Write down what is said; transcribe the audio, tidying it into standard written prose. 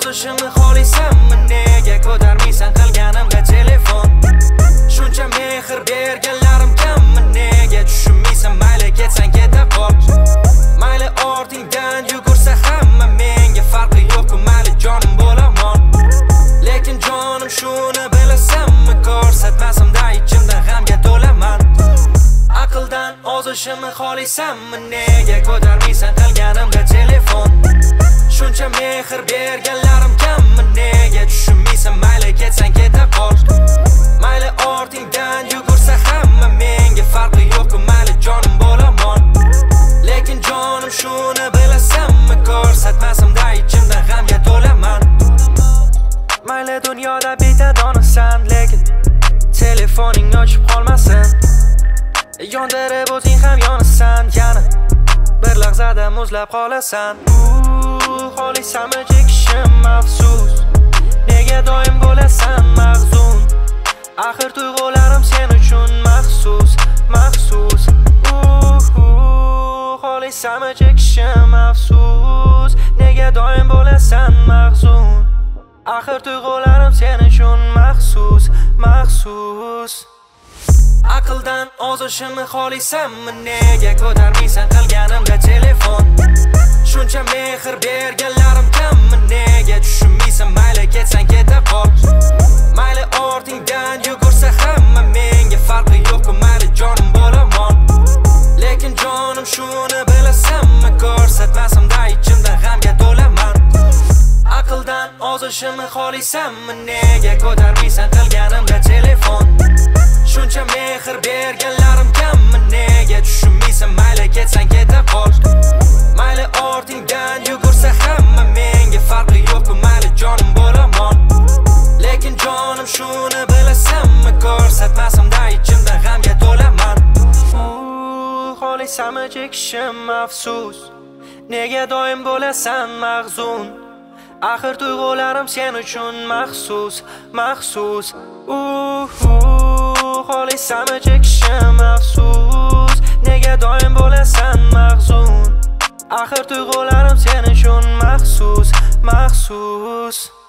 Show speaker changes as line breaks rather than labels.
ozishimni xohlaysanmi? Nega ko'tarmaysan qilganimga telefon? Shuncha mehr berganlarim kammi? Nega tushunmaysan? Mayli ketsang keta qol. Mayli ortingdan yugursa hamma, menga farqi yo'q-ku, mayli jonim bo'laman. Lekin jonim shuni bilasanmi? Ko'rsatmasimda ichimdan g'amga to'laman. Aqldan ozishimni xohlaysanmi? Nega ko'tarmaysan qilganimga telefon? Shuncha mehr berganlarim kammi? Nega tushunmaysan? Mayli ketsang keta qol. Mayli ortingdan yugursa hamma, menga farqi yo'q-ku, mayli jonim bo'laman. Lekin jonim shuni bilasanmi? Ko'rsatmasimda ichimdan g'amga to'laman. Mayli dunyoda betadonasan, lekin telefoning o'chib qolmasin. Yondirib o'zing ham yonasan, yana bir lahzada muzlab qolasan. Xohlaysanmi chekishim afsus? Nega doim bo'lasan mahzun? Axir tuyg'ularim sen uchun maxsus. Xohlaysanmi chekishim afsus? Nega doim bo'lasan mahzun? Axir tuyg'ularim sen uchun maxsus. Aqldan ozishimni xohlaysanmi? Nega ko'tarmaysan qilganimga telefon? Shuncha mehr berganlarim kammi? Nega tushunmaysan? Mayli ketsang keta qol. Mayli ortingdan yugursa hamma, menga farqi yo'q-ku, mayli jonim bo'laman. Lekin jonim shuni bilasanmi? Ko'rsatmasimda ichimdan g'amga to'laman. Aqldan ozishimni xohlaysanmi? Nega ko'tarmaysan qilganimga telefon? Shuncha mehr berganlarim kammi? Nega tushunmaysan? Mayli ketsang keta qol. Mayli ortingdan yugursa hamma, menga farqi yo'q-ku, mayli jonim bo'laman. Lekin jonim shuni bilasanmi? Ko'rsatmasimda ichimdan g'amga to'laman. Xohlaysanmi chekishim afsus? Nega doim bo'lasan mahzun? Axir tuyg'ularim sen uchun maxsus. Xohlaysanmi chekishim afsus? Nega doim bo'lasan mahzun? Axir tuyg'ularim sen uchun maxsus.